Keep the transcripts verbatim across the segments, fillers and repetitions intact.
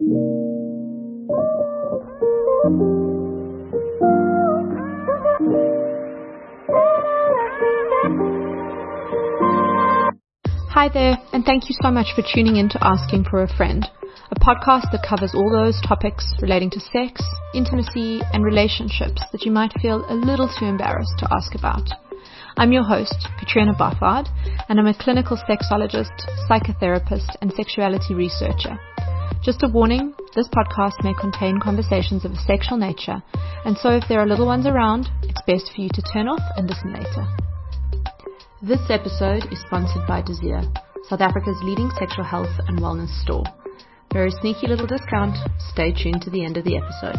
Hi there, and thank you so much for tuning in to Asking for a Friend, a podcast that covers all those topics relating to sex, intimacy, and relationships that you might feel a little too embarrassed to ask about. I'm your host, Katrina Barthard, and I'm a clinical sexologist, psychotherapist, and sexuality researcher. Just a warning, this podcast may contain conversations of a sexual nature, and so if there are little ones around, it's best for you to turn off and listen later. This episode is sponsored by Desire, South Africa's leading sexual health and wellness store. Very sneaky little discount. Stay tuned to the end of the episode.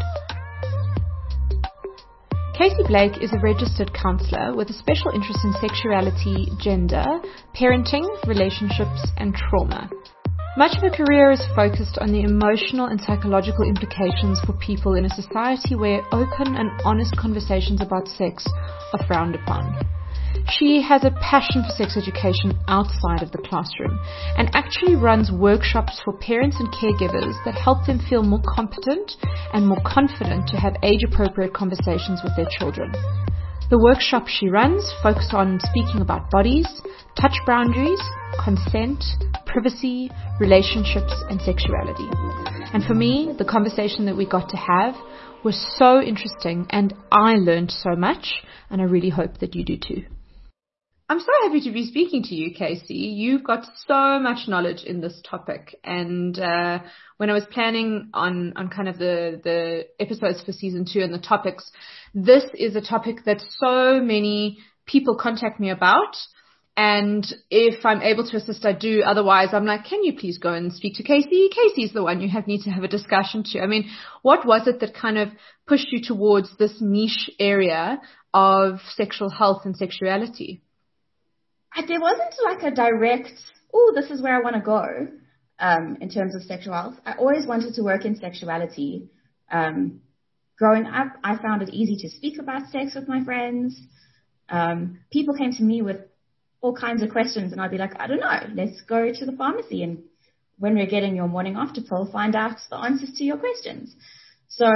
Casey Blake is a registered counsellor with a special interest in sexuality, gender, parenting, relationships, and trauma. Much of her career is focused on the emotional and psychological implications for people in a society where open and honest conversations about sex are frowned upon. She has a passion for sex education outside of the classroom and actually runs workshops for parents and caregivers that help them feel more competent and more confident to have age-appropriate conversations with their children. The workshops she runs focus on speaking about bodies, touch boundaries, consent, privacy, relationships, and sexuality. And for me, the conversation that we got to have was so interesting, and I learned so much, and I really hope that you do too. I'm so happy to be speaking to you, Casey. You've got so much knowledge in this topic. And uh, when I was planning on, on kind of the, the episodes for season two and the topics, this is a topic that so many people contact me about. And if I'm able to assist, I do. Otherwise, I'm like, can you please go and speak to Casey? Casey's the one you have need to have a discussion to. I mean, what was it that kind of pushed you towards this niche area of sexual health and sexuality? There wasn't like a direct, oh, this is where I want to go um, in terms of sexual health. I always wanted to work in sexuality. Um, growing up, I found it easy to speak about sex with my friends. Um, people came to me with all kinds of questions, and I'd be like, I don't know, let's go to the pharmacy, and when we're getting your morning after pill, find out the answers to your questions. So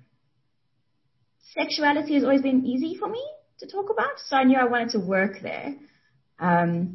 sexuality has always been easy for me to talk about, so I knew I wanted to work there. Um,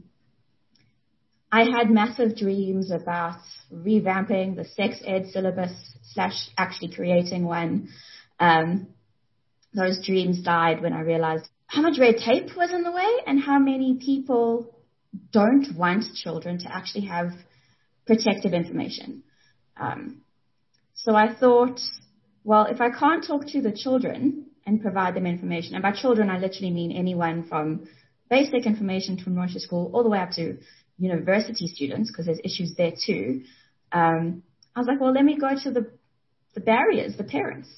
I had massive dreams about revamping the sex ed syllabus slash actually creating one. Um, those dreams died when I realized how much red tape was in the way and how many people don't want children to actually have protective information. Um, so I thought, well, if I can't talk to the children and provide them information, and by children I literally mean anyone from basic information from nursery school all the way up to university students, because there's issues there too. Um, I was like, well, let me go to the, the barriers, the parents,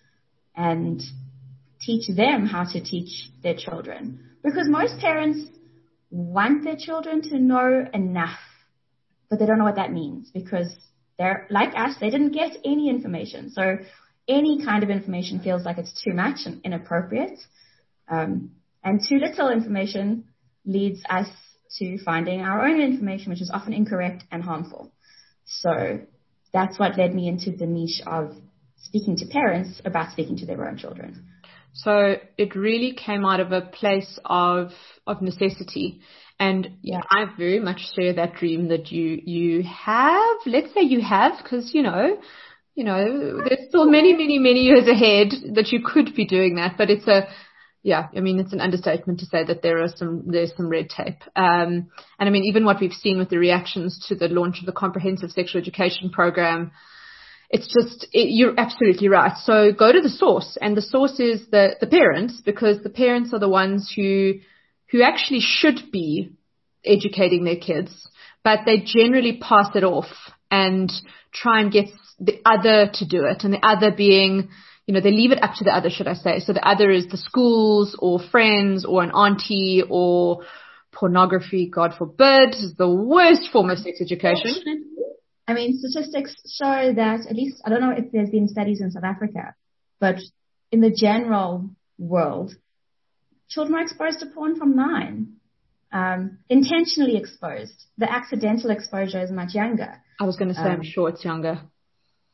and teach them how to teach their children. Because most parents want their children to know enough, but they don't know what that means because they're like us, they didn't get any information. So any kind of information feels like it's too much and inappropriate. Um, And too little information leads us to finding our own information, which is often incorrect and harmful. So that's what led me into the niche of speaking to parents about speaking to their own children. So it really came out of a place of of necessity. And yeah, I very much share that dream that you you have. Let's say you have, because, you know, you know, there's still many, many, many years ahead that you could be doing that. But it's a Yeah, I mean, it's an understatement to say that there are some, there's some red tape. Um, and I mean, even what we've seen with the reactions to the launch of the comprehensive sexual education program, it's just, it, you're absolutely right. So go to the source, and the source is the, the parents, because the parents are the ones who, who actually should be educating their kids, but they generally pass it off and try and get the other to do it. And the other being, you know, they leave it up to the other, should I say. So the other is the schools or friends or an auntie or pornography, God forbid, is the worst form of sex education. I mean, statistics show that, at least, I don't know if there's been studies in South Africa, but in the general world, children are exposed to porn from nine. Um, intentionally exposed. The accidental exposure is much younger. I was going to say, um, I'm sure it's younger.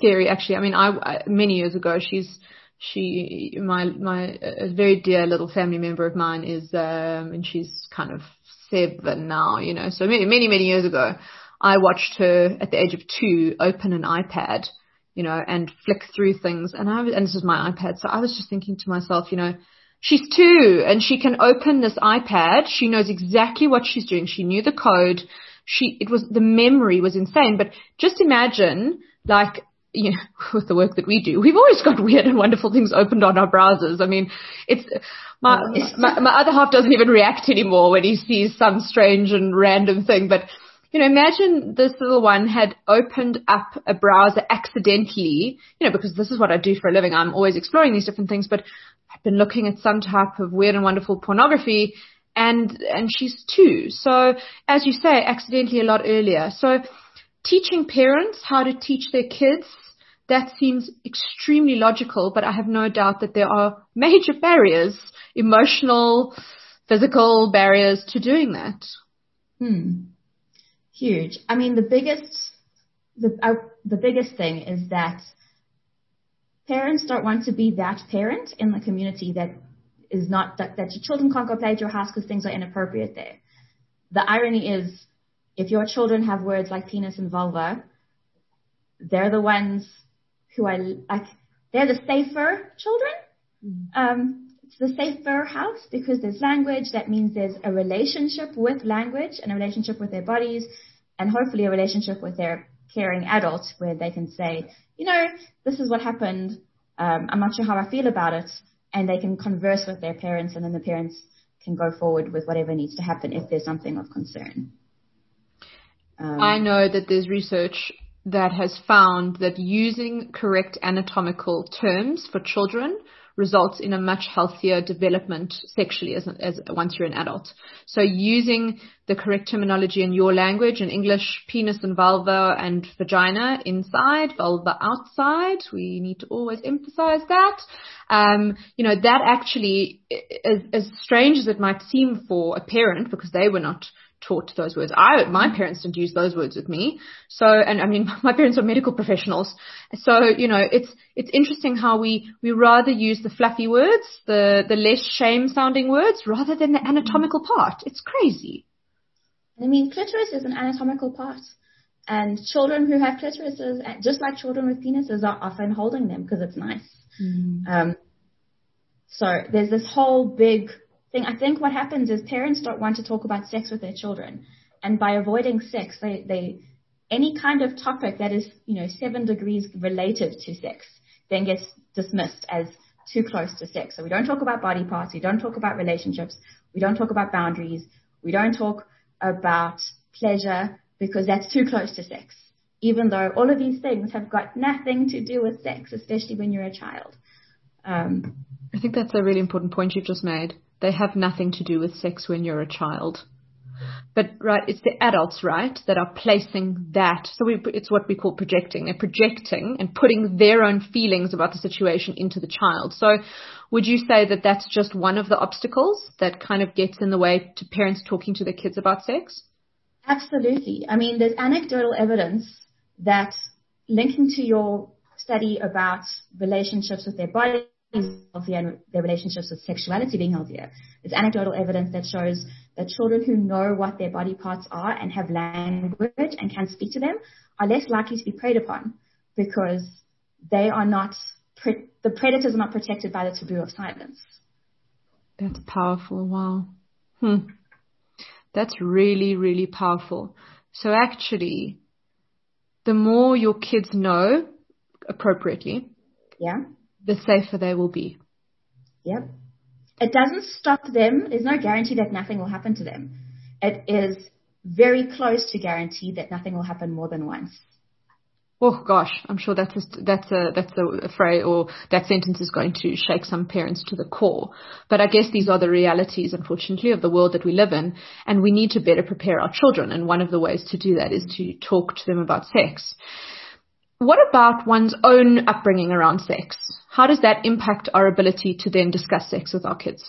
scary, actually. I mean, I, I many years ago, she's she my my a very dear little family member of mine is um and she's kind of seven now, you know. So many many many years ago, I watched her at the age of two open an iPad, you know, and flick through things. And I was, and this was my iPad, so I was just thinking to myself, you know, she's two and she can open this iPad. She knows exactly what she's doing. She knew the code. She, it was, the memory was insane. But just imagine, like, you know, with the work that we do, we've always got weird and wonderful things opened on our browsers. I mean, it's, my, my, my other half doesn't even react anymore when he sees some strange and random thing. But, you know, imagine this little one had opened up a browser accidentally, you know, because this is what I do for a living. I'm always exploring these different things, but I've been looking at some type of weird and wonderful pornography, and, and she's two. So as you say, accidentally a lot earlier. So teaching parents how to teach their kids, that seems extremely logical, but I have no doubt that there are major barriers, emotional, physical barriers to doing that. Hmm. Huge. I mean, the biggest, the, uh, the biggest thing is that parents don't want to be that parent in the community that is not, that, that your children can't go play at your house because things are inappropriate there. The irony is, if your children have words like penis and vulva, they're the ones who are like, they're the safer children. Mm. Um, it's the safer house because there's language. That means there's a relationship with language and a relationship with their bodies, and hopefully a relationship with their caring adult where they can say, you know, this is what happened. Um, I'm not sure how I feel about it. And they can converse with their parents, and then the parents can go forward with whatever needs to happen if there's something of concern. Um, I know that there's research that has found that using correct anatomical terms for children results in a much healthier development sexually as, as once you're an adult. So using the correct terminology in your language, in English, penis and vulva and vagina inside, vulva outside. We need to always emphasize that. Um, you know, that actually, as, as strange as it might seem for a parent, because they were not taught those words. I, my parents didn't use those words with me. So, and I mean, my parents are medical professionals. So, you know, it's, it's interesting how we, we rather use the fluffy words, the, the less shame sounding words rather than the anatomical part. It's crazy. I mean, clitoris is an anatomical part, and children who have clitorises, just like children with penises, are often holding them because it's nice. Mm. Um, so there's this whole big thing. I think what happens is parents don't want to talk about sex with their children, and by avoiding sex, they, they any kind of topic that is, you know, seven degrees related to sex then gets dismissed as too close to sex. So we don't talk about body parts, we don't talk about relationships, we don't talk about boundaries, we don't talk about pleasure because that's too close to sex, even though all of these things have got nothing to do with sex, especially when you're a child. Um, I think that's a really important point you've just made. They have nothing to do with sex when you're a child. But, right, it's the adults, right, that are placing that. So we, it's what we call projecting. They're projecting and putting their own feelings about the situation into the child. So would you say that that's just one of the obstacles that kind of gets in the way to parents talking to their kids about sex? Absolutely. I mean, there's anecdotal evidence that linking to your study about relationships with their bodies healthier and their relationships with sexuality being healthier. There's anecdotal evidence that shows that children who know what their body parts are and have language and can speak to them are less likely to be preyed upon because they are not, pre- the predators are not protected by the taboo of silence. That's powerful. Wow. Hmm. That's really, really powerful. So actually, the more your kids know appropriately, yeah, the safer they will be. Yep. It doesn't stop them. There's no guarantee that nothing will happen to them. It is very close to guarantee that nothing will happen more than once. Oh gosh, I'm sure that's a, that's a, that's a phrase or that sentence is going to shake some parents to the core. But I guess these are the realities, unfortunately, of the world that we live in, and we need to better prepare our children. And one of the ways to do that is to talk to them about sex. What about one's own upbringing around sex? How does that impact our ability to then discuss sex with our kids?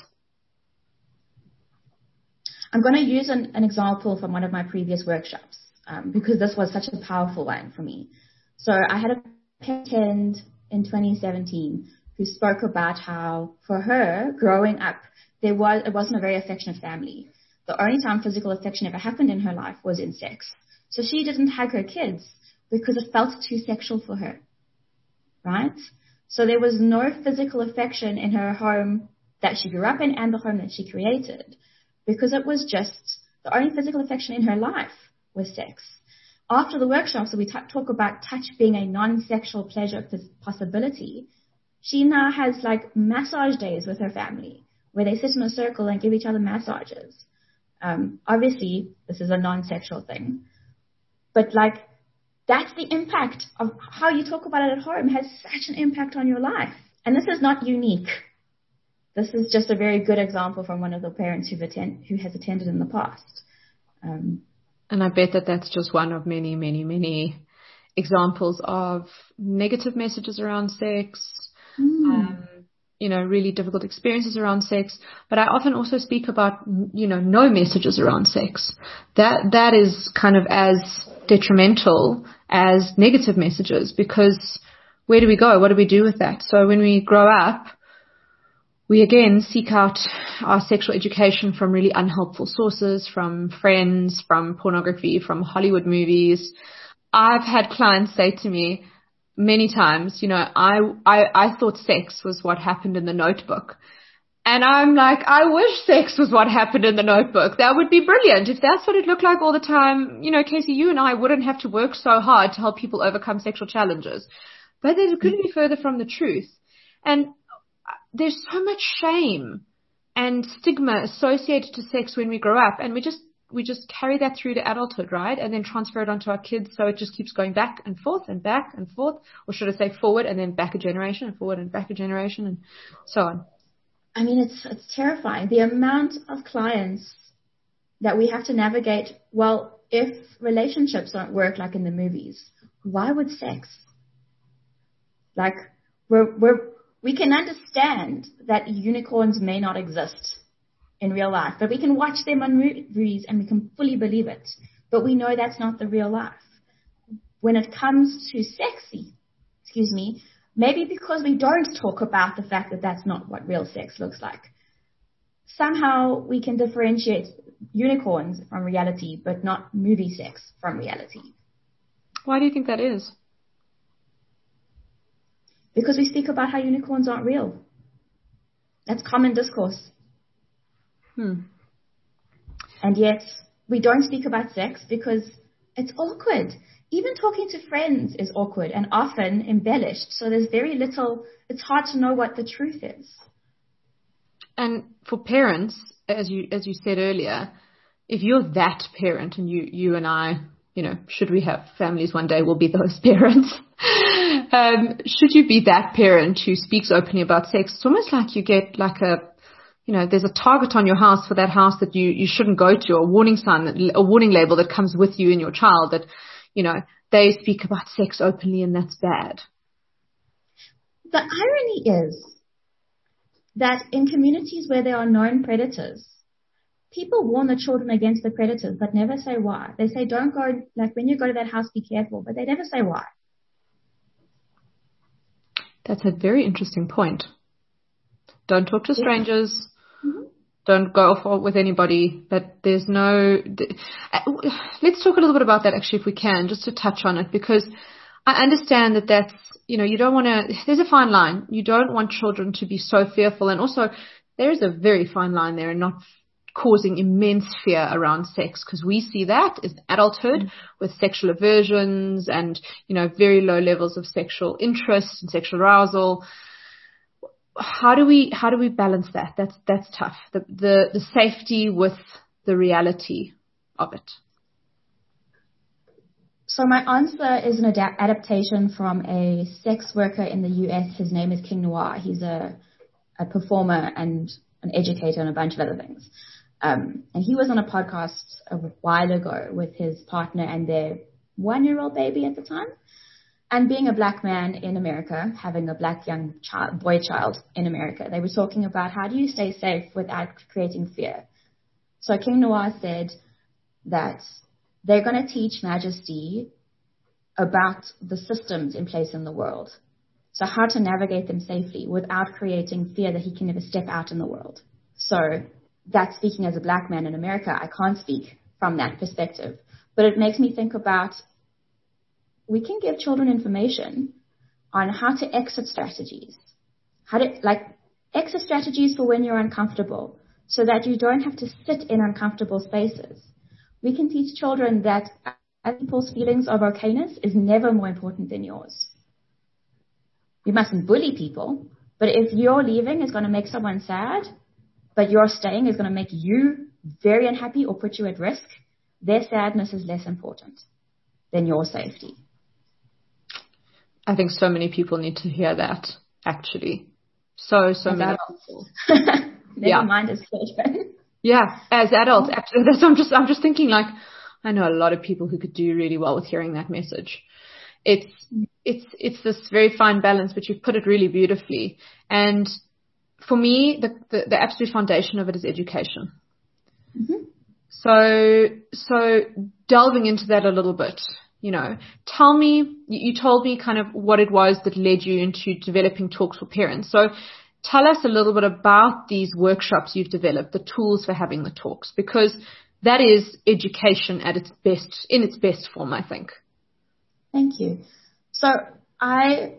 I'm going to use an, an example from one of my previous workshops um, because this was such a powerful one for me. So I had a attended in twenty seventeen who spoke about how for her growing up, there was, it wasn't a very affectionate family. The only time physical affection ever happened in her life was in sex. So she didn't hug her kids because it felt too sexual for her, right? So there was no physical affection in her home that she grew up in and the home that she created because it was just the only physical affection in her life was sex. After the workshop, so we t- talk about touch being a non-sexual pleasure possibility, she now has like massage days with her family where they sit in a circle and give each other massages. Um, obviously, this is a non-sexual thing, but like that's the impact of how you talk about it at home has such an impact on your life. And this is not unique. This is just a very good example from one of the parents who've attend, who has attended in the past. Um, and I bet that that's just one of many, many, many examples of negative messages around sex, mm. um, you know, really difficult experiences around sex. But I often also speak about, you know, no messages around sex. That that is kind of as detrimental as negative messages, because where do we go? What do we do with that? So when we grow up, we again seek out our sexual education from really unhelpful sources, from friends, from pornography, from Hollywood movies. I've had clients say to me many times, you know, I, I, I thought sex was what happened in the Notebook. And I'm like, I wish sex was what happened in the Notebook. That would be brilliant. If that's what it looked like all the time, you know, Casey, you and I wouldn't have to work so hard to help people overcome sexual challenges. But it couldn't be further from the truth. And there's so much shame and stigma associated to sex when we grow up, and we just we just carry that through to adulthood, right? And then transfer it onto our kids, so it just keeps going back and forth and back and forth, or should I say forward and then back a generation and forward and back a generation and so on. I mean, it's it's terrifying. The amount of clients that we have to navigate. Well, if relationships don't work like in the movies, why would sex? Like, we're we're we can understand that unicorns may not exist in real life, but we can watch them on movies and we can fully believe it. But we know that's not the real life. When it comes to sexy, excuse me, maybe because we don't talk about the fact that that's not what real sex looks like, somehow we can differentiate unicorns from reality, but not movie sex from reality. Why do you think that is? Because we speak about how unicorns aren't real. That's common discourse. Hmm. And yet we don't speak about sex because it's awkward. Even talking to friends is awkward and often embellished. So there's very little, it's hard to know what the truth is. And for parents, as you as you said earlier, if you're that parent, and you, you and I, you know, should we have families one day, we'll be those parents. Um, should you be that parent who speaks openly about sex, it's almost like you get like a, you know, there's a target on your house for that house that you, you shouldn't go to, or a warning sign, a warning label that comes with you and your child that, you know, they speak about sex openly and that's bad. The irony is that in communities where there are known predators, people warn the children against the predators, but never say why. They say, don't go, like when you go to that house, be careful, but they never say why. That's a very interesting point. Don't talk to strangers. Mm-hmm. Don't go off with anybody. But there's no... Let's talk a little bit about that, actually, if we can, just to touch on it, because I understand that that's, you know, you don't want to... There's a fine line. You don't want children to be so fearful. And also, there is a very fine line there, and not causing immense fear around sex, because we see that in adulthood mm-hmm. with sexual aversions and, you know, very low levels of sexual interest and sexual arousal. How do we how do we balance that? That's that's tough. The the, the safety with the reality of it. So my answer is an ad- adaptation from a sex worker in the U S. His name is King Noir. He's a a performer and an educator and a bunch of other things. Um, and he was on a podcast a while ago with his partner and their one-year-old baby at the time. And being a black man in America, having a black young child, boy child in America, they were talking about how do you stay safe without creating fear. So King Noir said that they're going to teach Majesty about the systems in place in the world. So how to navigate them safely without creating fear that he can never step out in the world. So that's speaking as a black man in America. I can't speak from that perspective. But it makes me think about, we can give children information on how to exit strategies. How to, like, exit strategies for when you're uncomfortable, so that you don't have to sit in uncomfortable spaces. We can teach children that other people's feelings of okayness is never more important than yours. You mustn't bully people, but if your leaving is going to make someone sad, but your staying is going to make you very unhappy or put you at risk, their sadness is less important than your safety. I think so many people need to hear that, actually. So, so as many adults. people. Never yeah. mind as children. Yeah, as adults. Actually, that's, I'm just, I'm just thinking, like, I know a lot of people who could do really well with hearing that message. It's, it's, it's this very fine balance, but you've put it really beautifully. And for me, the, the, the absolute foundation of it is education. Mm-hmm. So, so delving into that a little bit, you know, tell me, you, you told me kind of what it was that led you into developing Talks for Parents. So tell us a little bit about these workshops you've developed, the tools for having the talks, because that is education at its best, in its best form, I think. Thank you. So I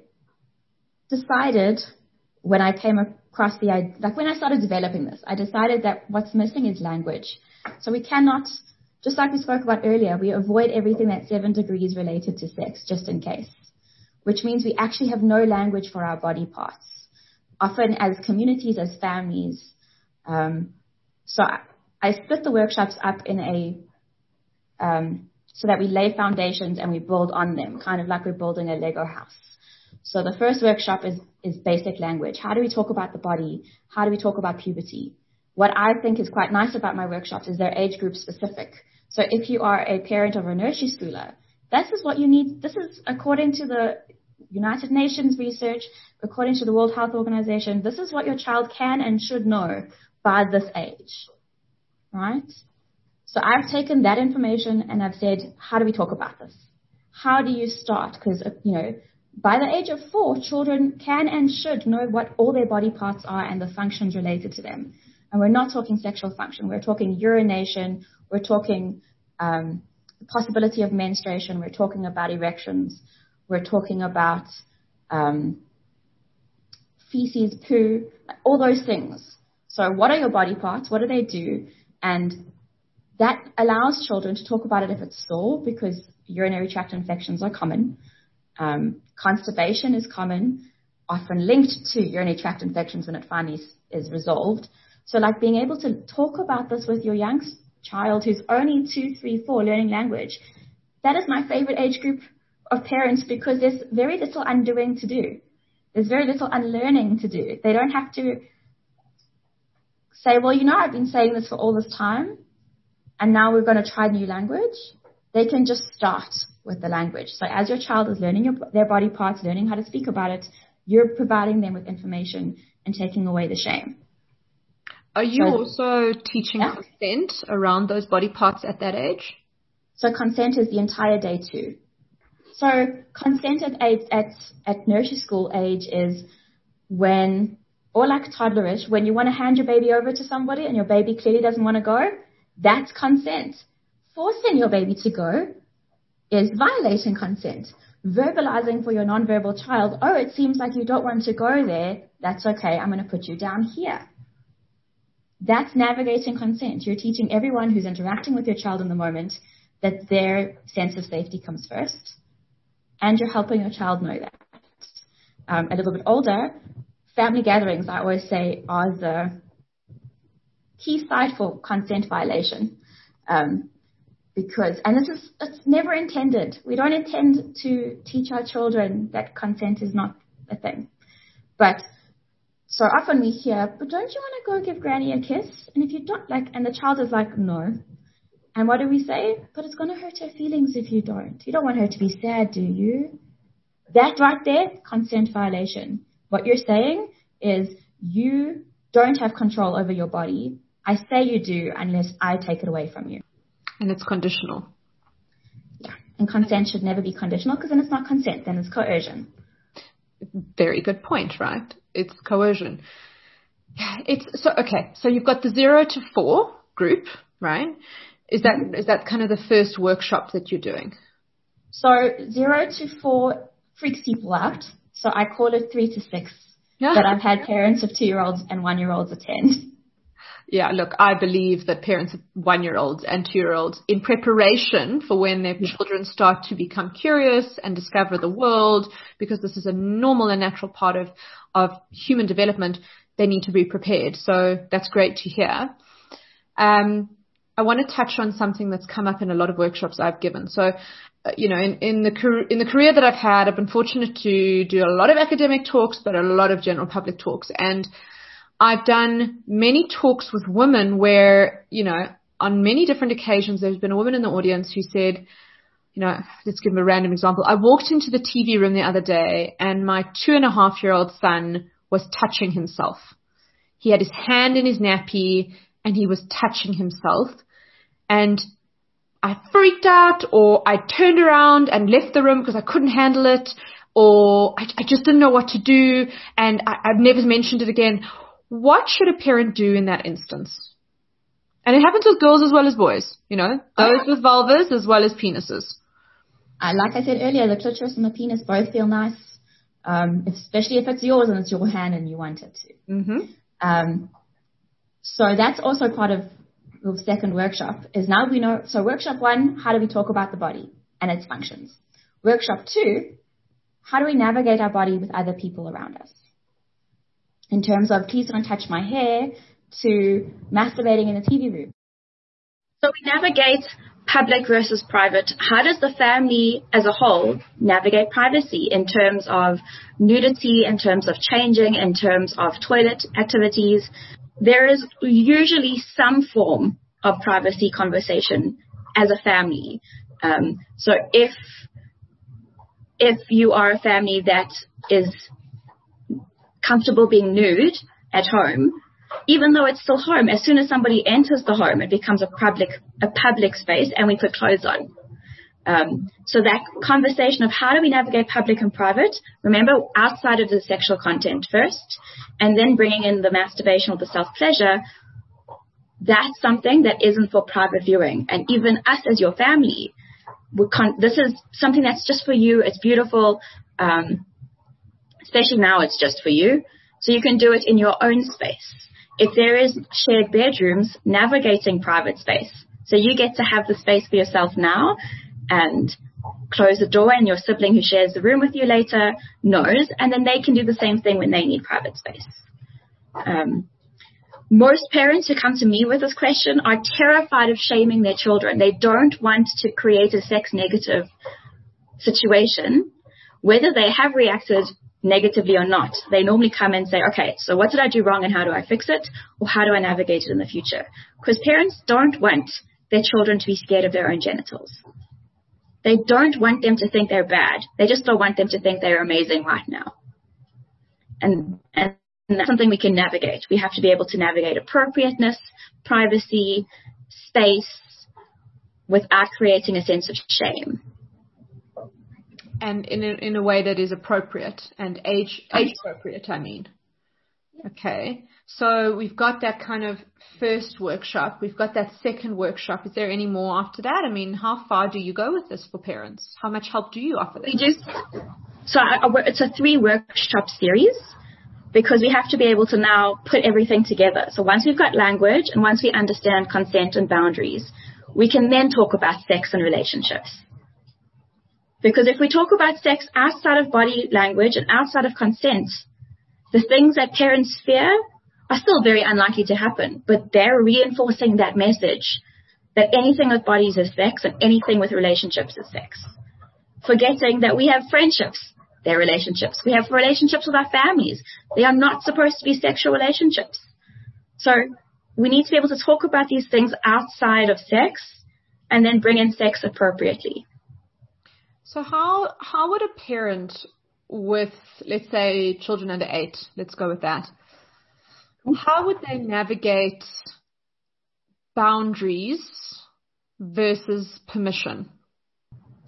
decided when I came across the idea, like when I started developing this, I decided that what's missing is language. So we cannot, just like we spoke about earlier, we avoid everything that's seven degrees related to sex, just in case, which means we actually have no language for our body parts, often as communities, as families. Um, so I, I split the workshops up in a, um, so that we lay foundations and we build on them, kind of like we're building a Lego house. So the first workshop is, is basic language. How do we talk about the body? How do we talk about puberty? What I think is quite nice about my workshops is they're age group specific. So if you are a parent of a nursery schooler, this is what you need. This is according to the United Nations research, according to the World Health Organization, this is what your child can and should know by this age, right? So I've taken that information and I've said, how do we talk about this? How do you start? Because, you know, by the age of four, children can and should know what all their body parts are and the functions related to them. And we're not talking sexual function. We're talking urination. We're talking um, the possibility of menstruation. We're talking about erections. We're talking about um, feces, poo, all those things. So what are your body parts? What do they do? And that allows children to talk about it if it's sore, because urinary tract infections are common. Um, constipation is common, often linked to urinary tract infections when it finally is, is resolved. So like being able to talk about this with your young child who's only two, three, four, learning language, that is my favorite age group of parents, because there's very little undoing to do. There's very little unlearning to do. They don't have to say, well, you know, I've been saying this for all this time, and now we're going to try new language. They can just start with the language. So as your child is learning your, their body parts, learning how to speak about it, you're providing them with information and taking away the shame. Are you so, also teaching yeah. consent around those body parts at that age? So consent is the entire day too. So consent at, age, at, at nursery school age is when, or like toddlerish, when you want to hand your baby over to somebody and your baby clearly doesn't want to go, that's consent. Forcing your baby to go is violating consent. Verbalizing for your nonverbal child, oh, it seems like you don't want to go there. That's okay. I'm going to put you down here. That's navigating consent. You're teaching everyone who's interacting with your child in the moment that their sense of safety comes first. And you're helping your child know that. Um, a little bit older, family gatherings, I always say, are the key site for consent violation. Um, because, and this is, it's never intended. We don't intend to teach our children that consent is not a thing. But so often we hear, but don't you want to go give granny a kiss? And if you don't, like, and the child is like, no. And what do we say? But it's going to hurt her feelings if you don't. You don't want her to be sad, do you? That right there, consent violation. What you're saying is you don't have control over your body. I say you do unless I take it away from you. And it's conditional. Yeah. And consent should never be conditional, because then it's not consent, then it's coercion. Very good point, right? It's coercion. It's so okay. So you've got the zero to four group, right? Is that mm-hmm. is that kind of the first workshop that you're doing? So zero to four freaks people out. So I call it three to six. Yeah. But I've had parents of two-year-olds and one-year-olds attend. Yeah, look, I believe that parents of one-year-olds and two-year-olds, in preparation for when their children start to become curious and discover the world, because this is a normal and natural part of, of human development, they need to be prepared. So that's great to hear. Um, I want to touch on something that's come up in a lot of workshops I've given. So, uh, you know, in, in the in the career that I've had, I've been fortunate to do a lot of academic talks, but a lot of general public talks. And I've done many talks with women where, you know, on many different occasions, there's been a woman in the audience who said, you know, let's give them a random example. I walked into the T V room the other day and my two and a half year old son was touching himself. He had his hand in his nappy and he was touching himself. And I freaked out, or I turned around and left the room because I couldn't handle it, or I, I just didn't know what to do, and I, I've never mentioned it again. What should a parent do in that instance? And it happens with girls as well as boys, you know, those with vulvas as well as penises. Uh, like I said earlier, the clitoris and the penis both feel nice, um, especially if it's yours and it's your hand and you want it to. Mm-hmm. Um, so that's also part of the second workshop, is now we know. So workshop one, how do we talk about the body and its functions? Workshop two, how do we navigate our body with other people around us? In terms of please don't touch my hair, to masturbating in the T V room. So we navigate public versus private. How does the family as a whole navigate privacy in terms of nudity, in terms of changing, in terms of toilet activities? There is usually some form of privacy conversation as a family. Um, so if if you are a family that is comfortable being nude at home, even though it's still home, as soon as somebody enters the home, it becomes a public a public space, and we put clothes on. Um, so that conversation of how do we navigate public and private, remember, outside of the sexual content first, and then bringing in the masturbation or the self-pleasure, that's something that isn't for private viewing. And even us as your family, we can't, this is something that's just for you. It's beautiful, um, especially now it's just for you. So you can do it in your own space. If there is shared bedrooms, navigating private space. So you get to have the space for yourself now, and close the door, and your sibling who shares the room with you later knows, and then they can do the same thing when they need private space. Um, most parents who come to me with this question are terrified of shaming their children. They don't want to create a sex negative situation, whether they have reacted negatively or not. They normally come and say, okay, so what did I do wrong and how do I fix it? Or how do I navigate it in the future? Because parents don't want their children to be scared of their own genitals. They don't want them to think they're bad. They just don't want them to think they're amazing right now. And, and that's something we can navigate. We have to be able to navigate appropriateness, privacy, space, without creating a sense of shame. And in a, in a way that is appropriate and age age appropriate, I mean. Okay. So we've got that kind of first workshop. We've got that second workshop. Is there any more after that? I mean, how far do you go with this for parents? How much help do you offer them? We just, so I, it's a three workshop series, because we have to be able to now put everything together. So once we've got language and once we understand consent and boundaries, we can then talk about sex and relationships. Because if we talk about sex outside of body language and outside of consent, the things that parents fear are still very unlikely to happen, but they're reinforcing that message that anything with bodies is sex and anything with relationships is sex. Forgetting that we have friendships, they're relationships. We have relationships with our families. They are not supposed to be sexual relationships. So we need to be able to talk about these things outside of sex and then bring in sex appropriately. So how how would a parent with, let's say, children under eight, let's go with that, how would they navigate boundaries versus permission?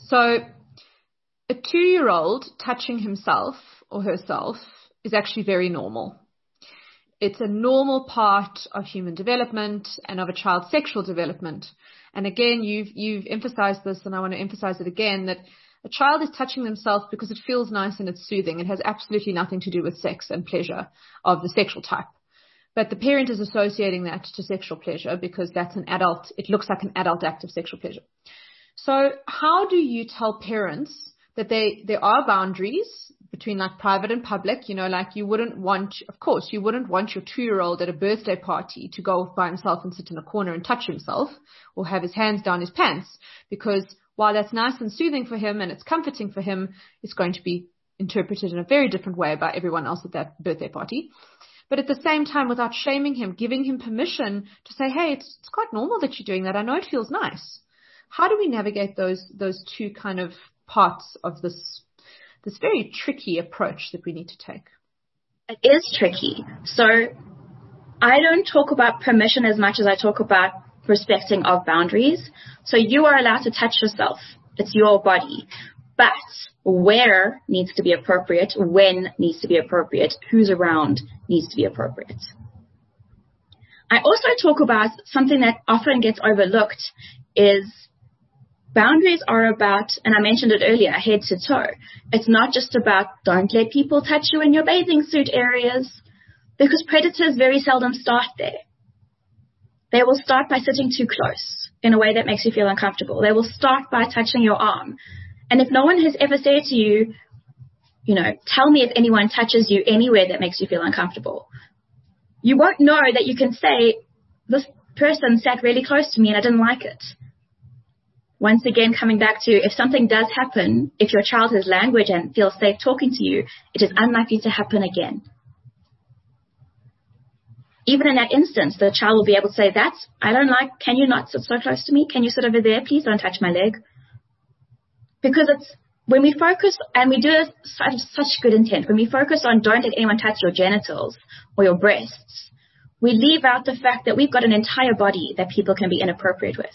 So a two-year-old touching himself or herself is actually very normal. It's a normal part of human development and of a child's sexual development. And again, you've, you've emphasized this, and I want to emphasize it again, that a child is touching themselves because it feels nice and it's soothing. It has absolutely nothing to do with sex and pleasure of the sexual type. But the parent is associating that to sexual pleasure because that's an adult, it looks like an adult act of sexual pleasure. So how do you tell parents that they, there are boundaries between like private and public? You know, like you wouldn't want, of course, you wouldn't want your two-year-old at a birthday party to go off by himself and sit in a corner and touch himself or have his hands down his pants, because while that's nice and soothing for him and it's comforting for him, it's going to be interpreted in a very different way by everyone else at that birthday party. But at the same time, without shaming him, giving him permission to say, hey, it's, it's quite normal that you're doing that. I know it feels nice. How do we navigate those those two kind of parts of this this very tricky approach that we need to take? It is tricky. So I don't talk about permission as much as I talk about respecting of boundaries. So you are allowed to touch yourself. It's your body. But where needs to be appropriate, when needs to be appropriate, who's around needs to be appropriate. I also talk about something that often gets overlooked is boundaries are about, and I mentioned it earlier, head to toe. It's not just about don't let people touch you in your bathing suit areas, because predators very seldom start there. They will start by sitting too close in a way that makes you feel uncomfortable. They will start by touching your arm. And if no one has ever said to you, you know, tell me if anyone touches you anywhere that makes you feel uncomfortable, you won't know that you can say, this person sat really close to me and I didn't like it. Once again, coming back to if something does happen, if your child has language and feels safe talking to you, it is unlikely to happen again. Even in that instance, the child will be able to say, that's, I don't like, can you not sit so close to me? Can you sit over there? Please don't touch my leg. Because it's, when we focus, and we do it such, such good intent, when we focus on don't let anyone touch your genitals or your breasts, we leave out the fact that we've got an entire body that people can be inappropriate with.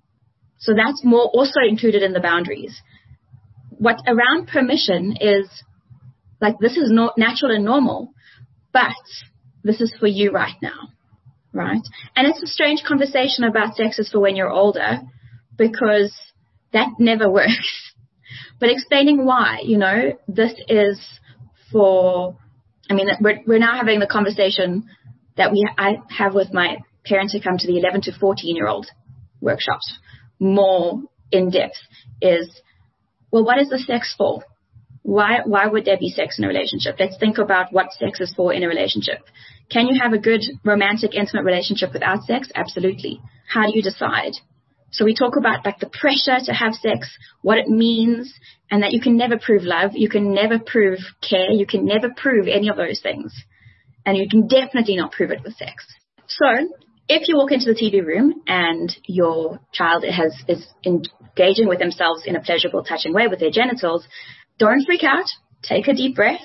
So that's more also included in the boundaries. What around permission is, like, this is not natural and normal, but this is for you right now, right? And it's a strange conversation about sex is for when you're older, because that never works. But explaining why, you know, this is for, I mean, we're, we're now having the conversation that we I have with my parents who come to the eleven to fourteen year old workshops, more in depth, is, well, what is the sex for? Why, why would there be sex in a relationship? Let's think about what sex is for in a relationship. Can you have a good romantic, intimate relationship without sex? Absolutely. How do you decide? So we talk about like the pressure to have sex, what it means, and that you can never prove love. You can never prove care. You can never prove any of those things. And you can definitely not prove it with sex. So if you walk into the T V room and your child has is engaging with themselves in a pleasurable, touching way with their genitals, don't freak out. Take a deep breath.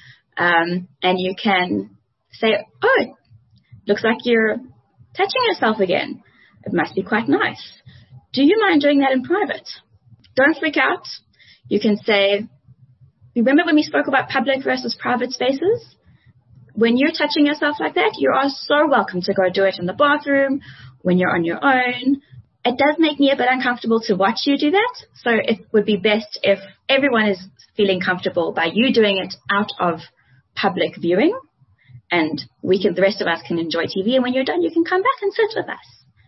Um, and you can say, oh, looks like you're touching yourself again. It must be quite nice. Do you mind doing that in private? Don't freak out. You can say, remember when we spoke about public versus private spaces? When you're touching yourself like that, you are so welcome to go do it in the bathroom, when you're on your own. It does make me a bit uncomfortable to watch you do that. So it would be best if everyone is feeling comfortable by you doing it out of public viewing, and we can, the rest of us can enjoy T V. And when you're done, you can come back and sit with us.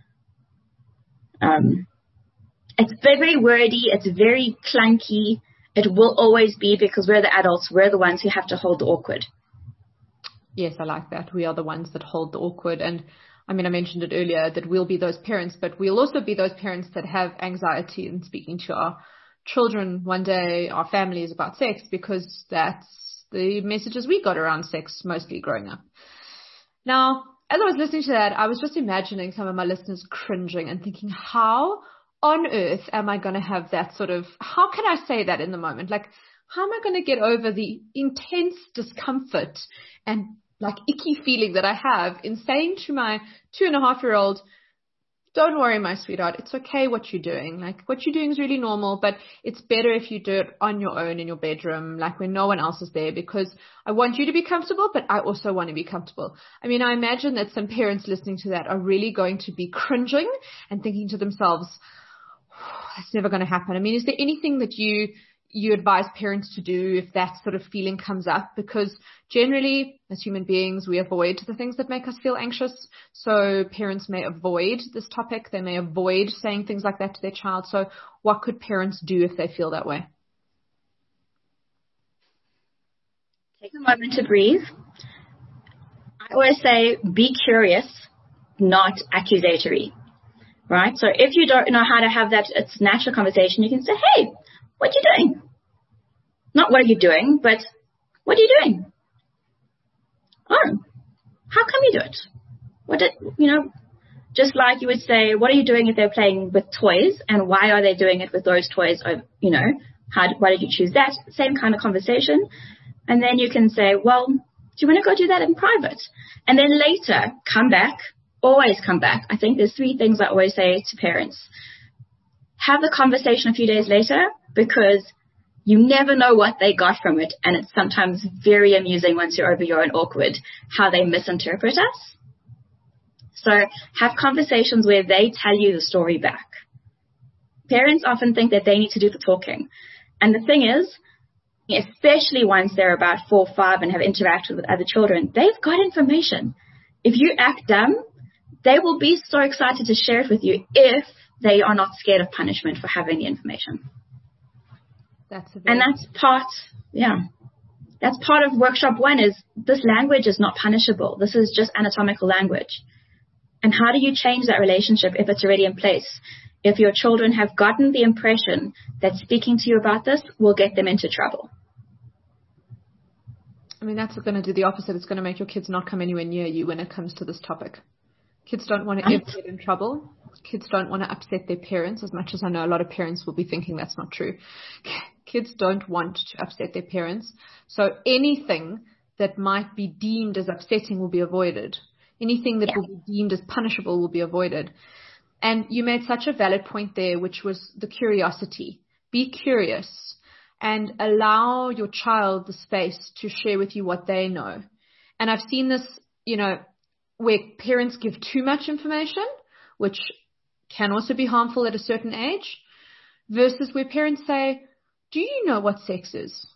Um, it's very wordy. It's very clunky. It will always be, because we're the adults. We're the ones who have to hold the awkward. Yes, I like that. We are the ones that hold the awkward. And I mean, I mentioned it earlier that we'll be those parents, but we'll also be those parents that have anxiety in speaking to our children one day, our families, about sex, because that's the messages we got around sex mostly growing up. Now, as I was listening to that, I was just imagining some of my listeners cringing and thinking, how on earth am I going to have that sort of, how can I say that in the moment? Like, how am I going to get over the intense discomfort and like icky feeling that I have in saying to my two and a half year old, don't worry, my sweetheart. It's okay what you're doing. Like, what you're doing is really normal, but it's better if you do it on your own in your bedroom, like when no one else is there, because I want you to be comfortable, but I also want to be comfortable. I mean, I imagine that some parents listening to that are really going to be cringing and thinking to themselves, oh, that's never going to happen. I mean, is there anything that you you advise parents to do if that sort of feeling comes up? Because generally, as human beings, we avoid the things that make us feel anxious. So parents may avoid this topic. They may avoid saying things like that to their child. So what could parents do if they feel that way? Take a moment to breathe. I always say, be curious, not accusatory, right? So if you don't know how to have that it's natural conversation, you can say, hey, what are you doing? Not what are you doing, but what are you doing? Oh, how come you do it? What did, you know, just like you would say, what are you doing if they're playing with toys, and why are they doing it with those toys? Or, you know, how, why did you choose that? Same kind of conversation. And then you can say, well, do you want to go do that in private? And then later, come back, always come back. I think there's three things I always say to parents. Have the conversation a few days later, because you never know what they got from it. And it's sometimes very amusing once you're over your own awkward, how they misinterpret us. So have conversations where they tell you the story back. Parents often think that they need to do the talking. And the thing is, especially once they're about four or five and have interacted with other children, they've got information. If you act dumb, they will be so excited to share it with you if they are not scared of punishment for having the information. That's a very and that's part, yeah, that's part of workshop one is this language is not punishable. This is just anatomical language. And how do you change that relationship if it's already in place? If your children have gotten the impression that speaking to you about this will get them into trouble. I mean, that's going to do the opposite. It's going to make your kids not come anywhere near you when it comes to this topic. Kids don't want to ever get in trouble. Kids don't want to upset their parents, as much as I know a lot of parents will be thinking that's not true. Kids don't want to upset their parents. So anything that might be deemed as upsetting will be avoided. Anything that yeah. will be deemed as punishable will be avoided. And you made such a valid point there, which was the curiosity. Be curious and allow your child the space to share with you what they know. And I've seen this, you know, where parents give too much information, which can also be harmful at a certain age, versus where parents say, do you know what sex is?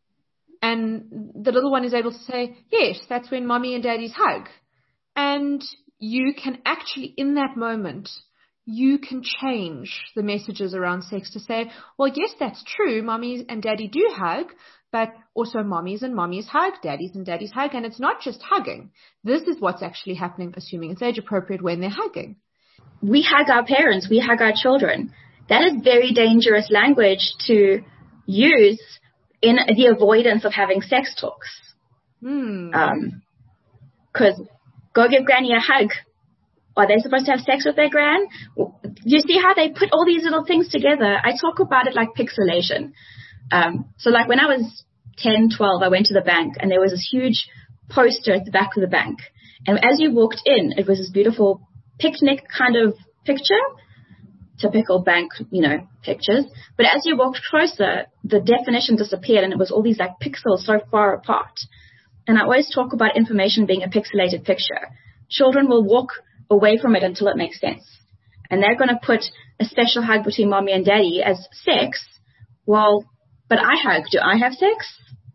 And the little one is able to say, yes, that's when mommy and daddy's hug. And you can actually, in that moment, you can change the messages around sex to say, well, yes, that's true. Mommy and daddy do hug, but also mommies and mommies hug, daddies and daddies hug. And it's not just hugging. This is what's actually happening, assuming it's age appropriate, when they're hugging. We hug our parents. We hug our children. That is very dangerous language to use in the avoidance of having sex talks. Hmm. Um, 'cause go give granny a hug. Are they supposed to have sex with their gran? You see how they put all these little things together? I talk about it like pixelation. Um, so like when I was ten, twelve, I went to the bank and there was this huge poster at the back of the bank. And as you walked in, it was this beautiful picnic kind of picture, typical bank, you know, pictures. But as you walked closer, the definition disappeared and it was all these like pixels so far apart. And I always talk about information being a pixelated picture. Children will walk away from it until it makes sense. And they're going to put a special hug between mommy and daddy as sex. Well, but I hug. Do I have sex?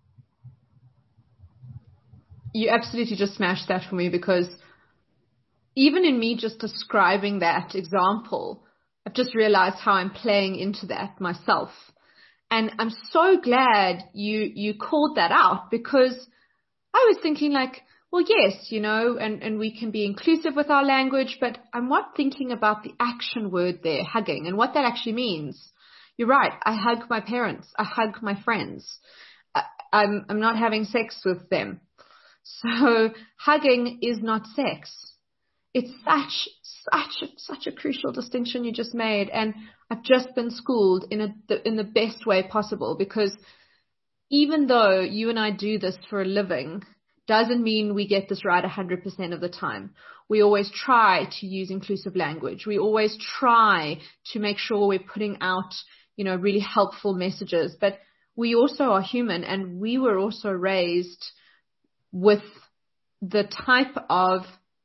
You absolutely just smashed that for me, because even in me just describing that example, I've just realized how I'm playing into that myself. And I'm so glad you, you called that out, because I was thinking like, well, yes, you know, and, and we can be inclusive with our language, but I'm not thinking about the action word there, hugging, and what that actually means. You're right. I hug my parents. I hug my friends. I, I'm, I'm not having sex with them. So hugging is not sex. It's such, such, such a crucial distinction you just made. And I've just been schooled in a, the, in the best way possible, because even though you and I do this for a living, doesn't mean we get this right one hundred percent of the time. We always try to use inclusive language. We always try to make sure we're putting out, you know, really helpful messages. But we also are human, and we were also raised with the type of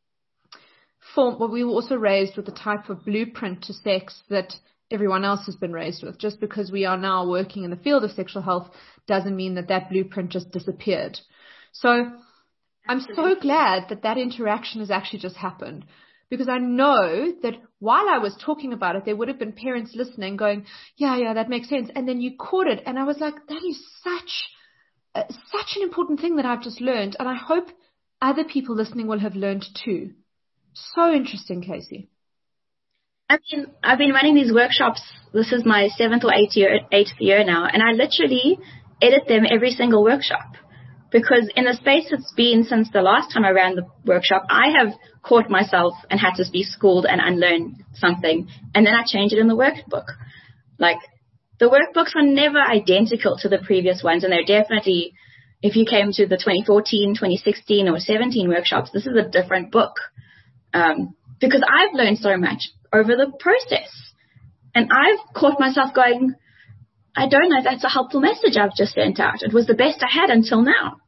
form, well, we were also raised with the type of blueprint to sex that everyone else has been raised with. Just because we are now working in the field of sexual health doesn't mean that that blueprint just disappeared. So I'm so glad that that interaction has actually just happened, because I know that while I was talking about it, there would have been parents listening going, yeah, yeah, that makes sense. And then you caught it. And I was like, that is such, uh, such an important thing that I've just learned. And I hope other people listening will have learned too. So interesting, Casey. I mean, I've been running these workshops. This is my seventh or eighth year, eighth year now, and I literally edit them every single workshop, because in the space it's been since the last time I ran the workshop, I have caught myself and had to be schooled and unlearn something, and then I change it in the workbook. Like, the workbooks were never identical to the previous ones, and they're definitely, if you came to the twenty fourteen, twenty sixteen, or seventeen workshops, this is a different book. Um, because I've learned so much over the process. And I've caught myself going, I don't know if that's a helpful message I've just sent out. It was the best I had until now.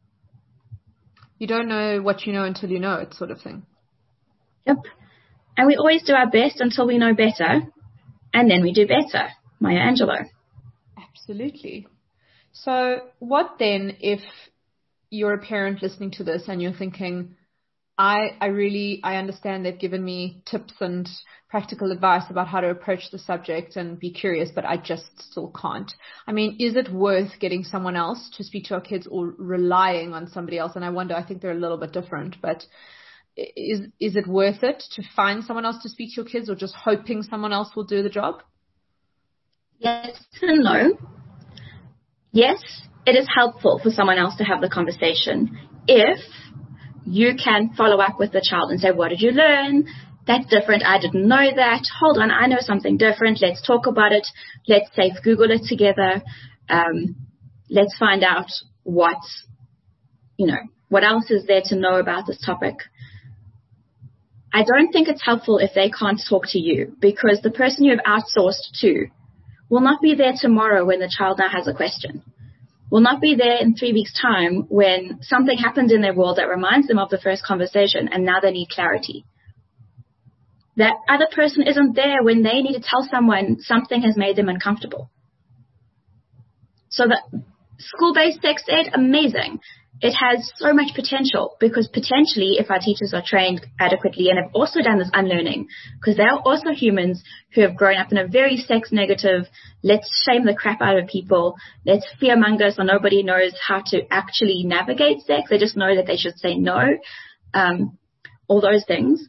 You don't know what you know until you know it, sort of thing. Yep. And we always do our best until we know better, and then we do better. Maya Angelou. Absolutely. So what then if you're a parent listening to this and you're thinking, I, I really, I understand they've given me tips and practical advice about how to approach the subject and be curious, but I just still can't. I mean, is it worth getting someone else to speak to our kids, or relying on somebody else? And I wonder, I think they're a little bit different, but is, is it worth it to find someone else to speak to your kids, or just hoping someone else will do the job? Yes and no. Yes, it is helpful for someone else to have the conversation if you can follow up with the child and say, what did you learn? That's different. I didn't know that. Hold on, I know something different. Let's talk about it. Let's safe Google it together. Um, let's find out what, you know, what else is there to know about this topic. I don't think it's helpful if they can't talk to you, because the person you have outsourced to will not be there tomorrow when the child now has a question. Will not be there in three weeks' time when something happens in their world that reminds them of the first conversation, and now they need clarity. That other person isn't there when they need to tell someone something has made them uncomfortable. So the school-based sex ed, amazing. It has so much potential, because potentially if our teachers are trained adequately and have also done this unlearning, because they are also humans who have grown up in a very sex negative, let's shame the crap out of people, let's fearmonger so nobody knows how to actually navigate sex. They just know that they should say no, um, all those things.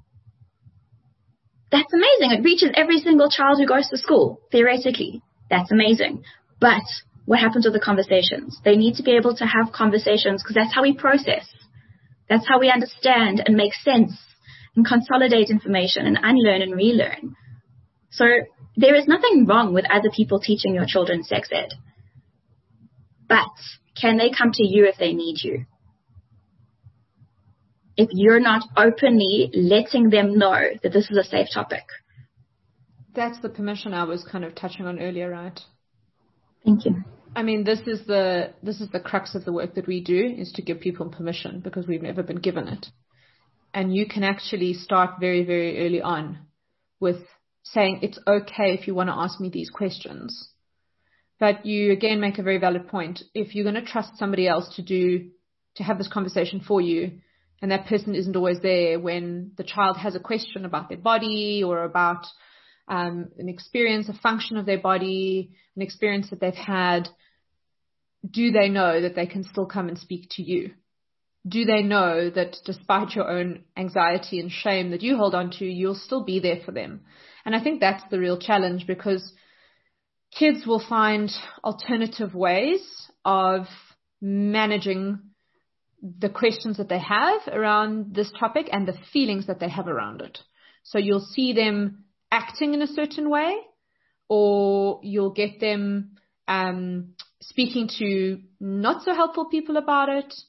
That's amazing. It reaches every single child who goes to school, theoretically. That's amazing. But what happens with the conversations? They need to be able to have conversations, because that's how we process. That's how we understand and make sense and consolidate information and unlearn and relearn. So there is nothing wrong with other people teaching your children sex ed. But can they come to you if they need you? If you're not openly letting them know that this is a safe topic. That's the permission I was kind of touching on earlier, right? Thank you. I mean, this is the this is the crux of the work that we do, is to give people permission, because we've never been given it. And you can actually start very, very early on with saying, it's okay if you want to ask me these questions. But you, again, make a very valid point. If you're going to trust somebody else to do, to have this conversation for you, and that person isn't always there when the child has a question about their body, or about um, an experience, a function of their body, an experience that they've had, do they know that they can still come and speak to you? Do they know that despite your own anxiety and shame that you hold on to, you'll still be there for them? And I think that's the real challenge, because kids will find alternative ways of managing the questions that they have around this topic and the feelings that they have around it. So you'll see them acting in a certain way, or you'll get them um, speaking to not so helpful people about it.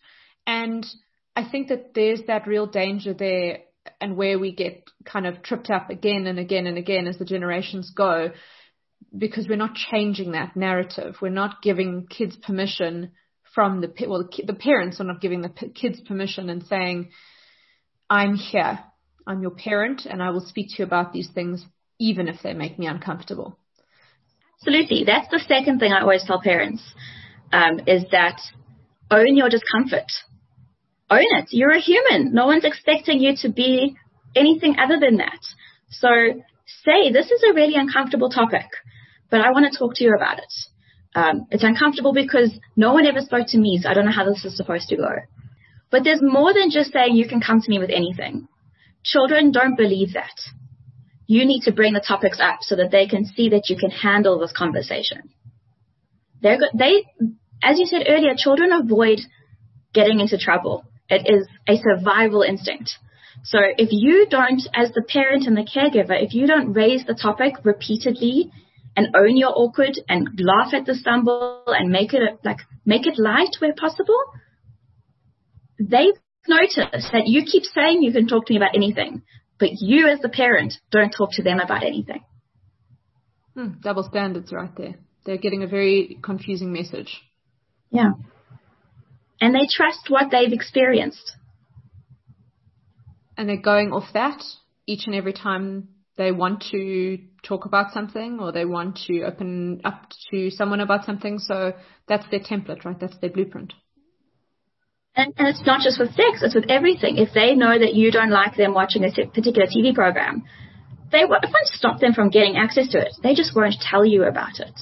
And I think that there's that real danger there, and where we get kind of tripped up again and again and again as the generations go, because we're not changing that narrative. We're not giving kids permission from the, well, the parents are not giving the kids permission and saying, I'm here, I'm your parent, and I will speak to you about these things, even if they make me uncomfortable. Absolutely. That's the second thing I always tell parents, um, is that own your discomfort. Own it. You're a human. No one's expecting you to be anything other than that. So say, this is a really uncomfortable topic, but I want to talk to you about it. Um, it's uncomfortable because no one ever spoke to me, so I don't know how this is supposed to go. But there's more than just saying you can come to me with anything. Children don't believe that. You need to bring the topics up so that they can see that you can handle this conversation. They're go- they, as you said earlier, children avoid getting into trouble. It is a survival instinct. So if you don't, as the parent and the caregiver, if you don't raise the topic repeatedly and own your awkward and laugh at the stumble and make it like make it light where possible, they've noticed that you keep saying you can talk to me about anything, but you as the parent don't talk to them about anything. Hmm, double standards right there. They're getting a very confusing message. Yeah. And they trust what they've experienced. And they're going off that each and every time they want to talk about something, or they want to open up to someone about something. So that's their template, right? That's their blueprint. And, and it's not just with sex, it's with everything. If they know that you don't like them watching a particular T V program, they won't stop them from getting access to it. They just won't tell you about it.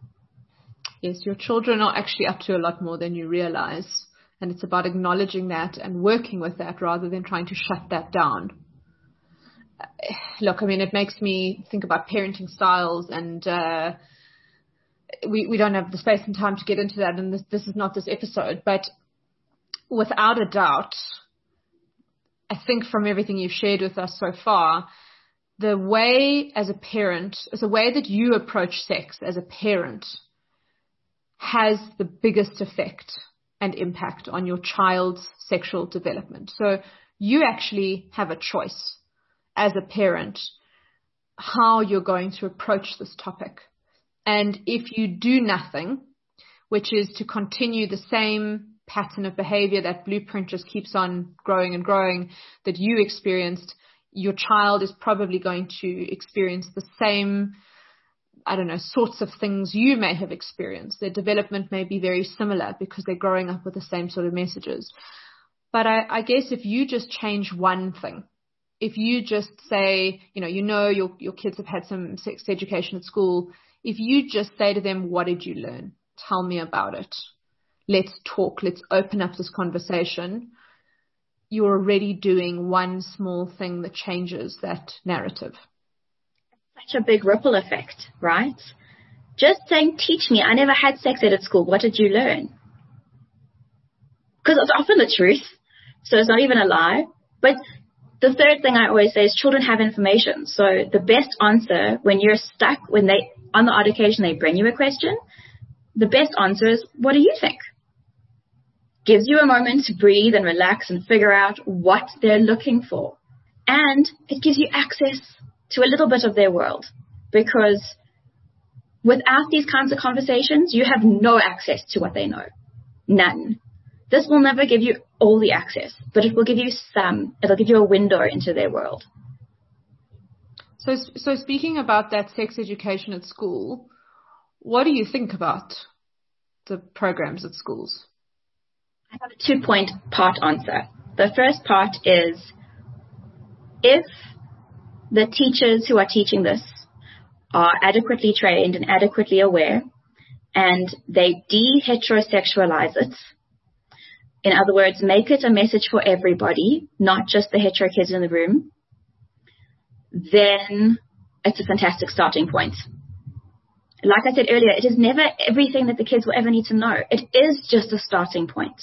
Yes, your children are actually up to a lot more than you realize. And it's about acknowledging that and working with that rather than trying to shut that down. Look, I mean, it makes me think about parenting styles, and uh, we, we don't have the space and time to get into that, and this, this is not this episode. But without a doubt, I think from everything you've shared with us so far, the way as a parent, the way that you approach sex as a parent has the biggest effect and impact on your child's sexual development. So you actually have a choice as a parent how you're going to approach this topic. And if you do nothing, which is to continue the same pattern of behavior, that blueprint just keeps on growing and growing that you experienced, your child is probably going to experience the same, I don't know, sorts of things you may have experienced. Their development may be very similar because they're growing up with the same sort of messages. But I, I guess if you just change one thing, if you just say, you know, you know your, your kids have had some sex education at school, if you just say to them, what did you learn? Tell me about it. Let's talk. Let's open up this conversation. You're already doing one small thing that changes that narrative. Such a big ripple effect, right? Just saying, teach me, I never had sex ed at school. What did you learn? Because it's often the truth, so it's not even a lie. But the third thing I always say is children have information. So the best answer when you're stuck, when they, on the odd occasion, they bring you a question, the best answer is, what do you think? Gives you a moment to breathe and relax and figure out what they're looking for. And it gives you access to a little bit of their world, because without these kinds of conversations, you have no access to what they know. None. This will never give you all the access, but it will give you some. It'll give you a window into their world. So, so speaking about that sex education at school, what do you think about the programs at schools? I have a two-point part answer. The first part is, if the teachers who are teaching this are adequately trained and adequately aware, and they de-heterosexualize it, in other words, make it a message for everybody, not just the hetero kids in the room, then it's a fantastic starting point. Like I said earlier, it is never everything that the kids will ever need to know. It is just a starting point.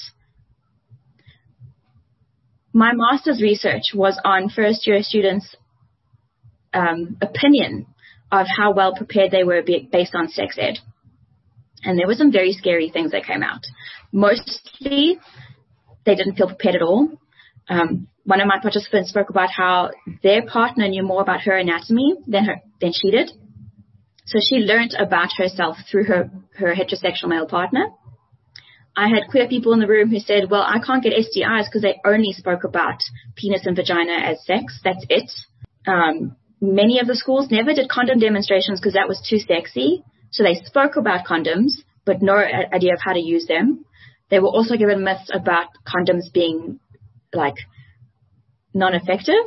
My master's research was on first-year students' um, opinion of how well prepared they were based on sex ed. And there were some very scary things that came out. Mostly, they didn't feel prepared at all. Um, one of my participants spoke about how their partner knew more about her anatomy than her than she did. So she learned about herself through her, her heterosexual male partner. I had queer people in the room who said, well, I can't get S T Is because they only spoke about penis and vagina as sex. That's it. Um, many of the schools never did condom demonstrations because that was too sexy. So they spoke about condoms, but no idea of how to use them. They were also given myths about condoms being like non-effective.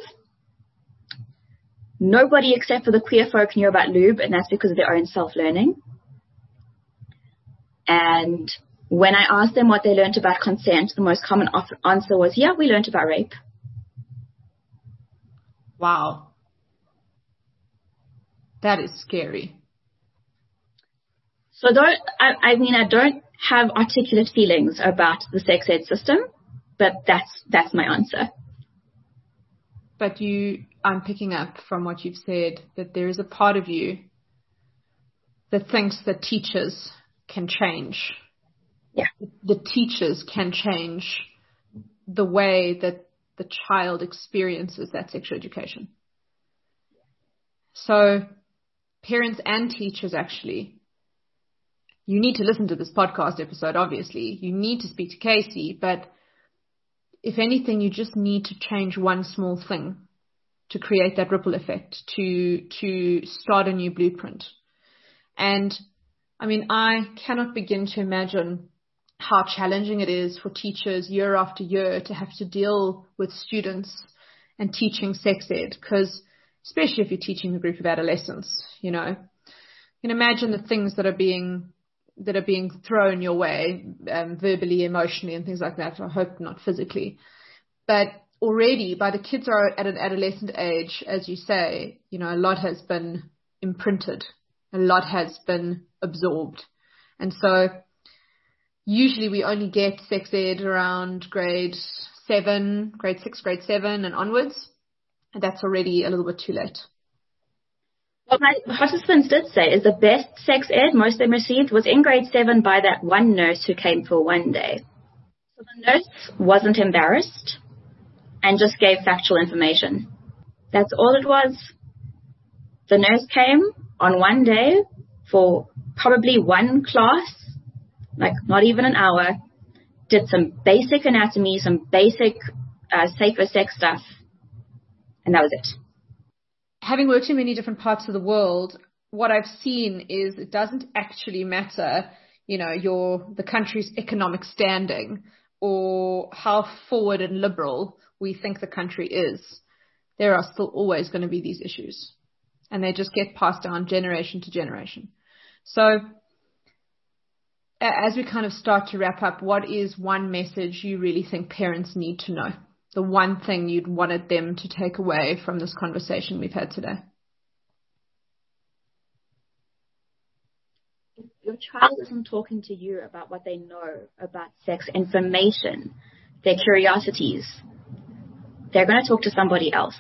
Nobody except for the queer folk knew about lube, and that's because of their own self-learning. And when I asked them what they learned about consent, the most common answer was, yeah, we learned about rape. Wow. That is scary. So don't, I, I mean, I don't have articulate feelings about the sex ed system, but that's, that's my answer. But you, I'm picking up from what you've said that there is a part of you that thinks that teachers can change. Yeah. The teachers can change the way that the child experiences that sexual education. So parents and teachers, actually, you need to listen to this podcast episode, obviously. You need to speak to Casey, but if anything, you just need to change one small thing to create that ripple effect, to to start a new blueprint. And I mean, I cannot begin to imagine how challenging it is for teachers year after year to have to deal with students and teaching sex ed, because especially if you're teaching a group of adolescents, you know, you can imagine the things that are being that are being thrown your way, um, verbally, emotionally, and things like that. I hope not physically. But already, by the kids are at an adolescent age, as you say, you know, a lot has been imprinted. A lot has been absorbed. And so usually we only get sex ed around grade seven, grade six, grade seven and onwards. And that's already a little bit too late. What my participants did say is the best sex ed most of them received was in grade seven by that one nurse who came for one day. So the nurse wasn't embarrassed and just gave factual information. That's all it was. The nurse came on one day for probably one class, like not even an hour, did some basic anatomy, some basic uh, safer sex stuff, and that was it. Having worked in many different parts of the world, what I've seen is it doesn't actually matter, you know, your the country's economic standing or how forward and liberal we think the country is. There are still always going to be these issues, and they just get passed down generation to generation. So as we kind of start to wrap up, what is one message you really think parents need to know? The one thing you'd wanted them to take away from this conversation we've had today? If your child isn't talking to you about what they know about sex information, their curiosities, they're going to talk to somebody else.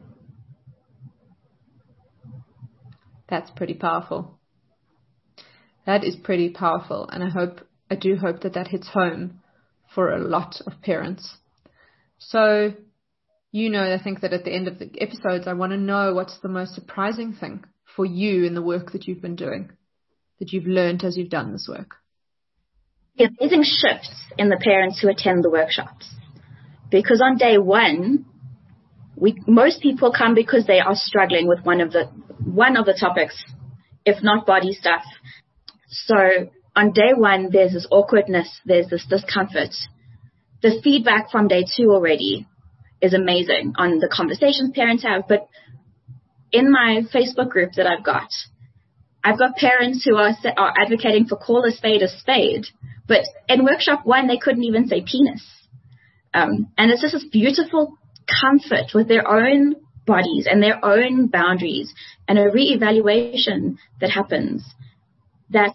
That's pretty powerful. That is pretty powerful. And I hope, I do hope that that hits home for a lot of parents. So, you know, I think that at the end of the episodes, I want to know what's the most surprising thing for you in the work that you've been doing, that you've learned as you've done this work. The amazing shifts in the parents who attend the workshops. Because on day one, we most people come because they are struggling with one of the one of the topics, if not body stuff. So on day one, there's this awkwardness, there's this discomfort. The feedback from day two already is amazing on the conversations parents have. But in my Facebook group that I've got, I've got parents who are, are advocating for call a spade a spade. But in workshop one, they couldn't even say penis. Um, and it's just this beautiful comfort with their own bodies and their own boundaries and a reevaluation that happens that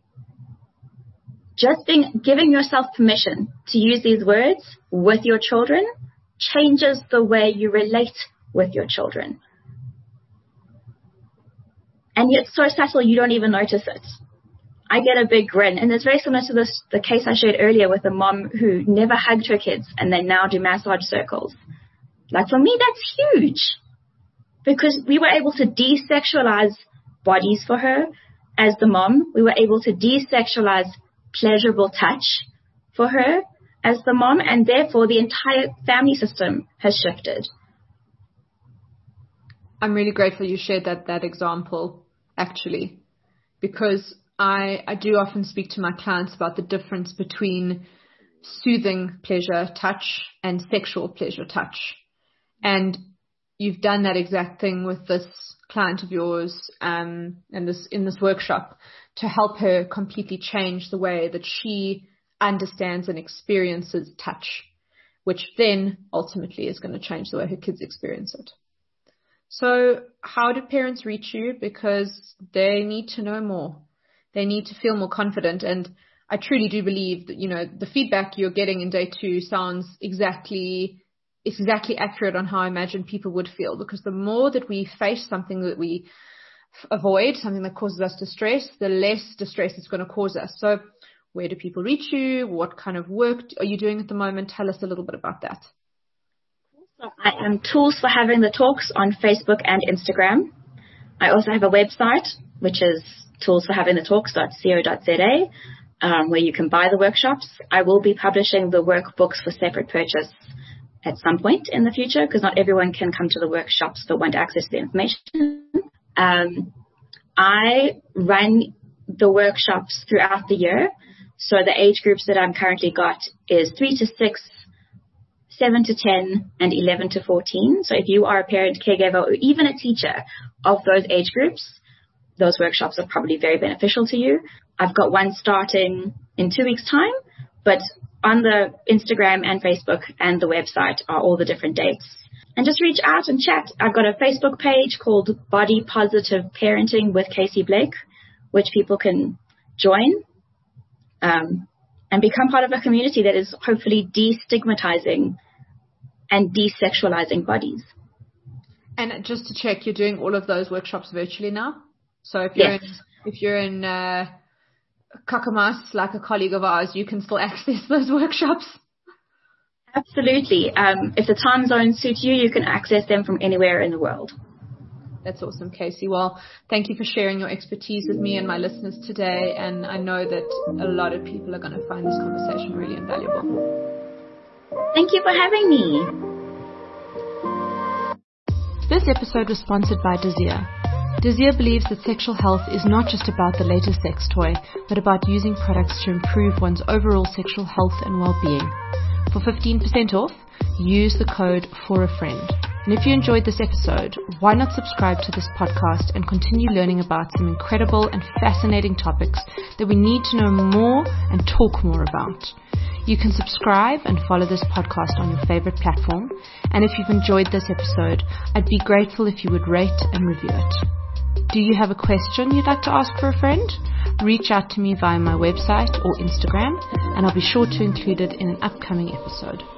just being, giving yourself permission to use these words with your children changes the way you relate with your children. And yet so subtle you don't even notice it. I get a big grin. And it's very similar to this, the case I shared earlier with the mom who never hugged her kids and they now do massage circles. Like for me, that's huge because we were able to desexualize bodies for her as the mom. We were able to desexualize pleasurable touch for her as the mom, and therefore the entire family system has shifted. I'm really grateful you shared that that example, actually, because I, I do often speak to my clients about the difference between soothing pleasure touch and sexual pleasure touch. And you've done that exact thing with this client of yours um, and this in this workshop to help her completely change the way that she understands and experiences touch, which then ultimately is going to change the way her kids experience it. So how do parents reach you? Because they need to know more. They need to feel more confident. And I truly do believe that, you know, the feedback you're getting in day two sounds exactly, it's exactly accurate on how I imagine people would feel. Because the more that we face something that we f- avoid, something that causes us distress, the less distress it's going to cause us. So where do people reach you? What kind of work are you doing at the moment? Tell us a little bit about that. So I am Tools for Having the Talks on Facebook and Instagram. I also have a website, which is tools for having the talks dot co dot za, um, where you can buy the workshops. I will be publishing the workbooks for separate purchase at some point in the future, because not everyone can come to the workshops but want access to the information. Um, I run the workshops throughout the year. So the age groups that I'm currently got is three to six, seven to ten, and eleven to fourteen. So if you are a parent, caregiver, or even a teacher of those age groups, those workshops are probably very beneficial to you. I've got one starting in two weeks' time, but on the Instagram and Facebook and the website are all the different dates. And just reach out and chat. I've got a Facebook page called Body Positive Parenting with Casey Blake, which people can join. Um, and become part of a community that is hopefully destigmatizing and desexualizing bodies. And just to check, you're doing all of those workshops virtually now? So if you're yes. in, if you're in uh, Kakamas, like a colleague of ours, you can still access those workshops? Absolutely. Um, if the time zones suit you, you can access them from anywhere in the world. That's awesome, Casey. Well, thank you for sharing your expertise with me and my listeners today. And I know that a lot of people are going to find this conversation really invaluable. Thank you for having me. This episode was sponsored by Desir. Desir believes that sexual health is not just about the latest sex toy, but about using products to improve one's overall sexual health and well-being. For fifteen percent off, use the code for a friend. And if you enjoyed this episode, why not subscribe to this podcast and continue learning about some incredible and fascinating topics that we need to know more and talk more about. You can subscribe and follow this podcast on your favorite platform. And if you've enjoyed this episode, I'd be grateful if you would rate and review it. Do you have a question you'd like to ask for a friend? Reach out to me via my website or Instagram, and I'll be sure to include it in an upcoming episode.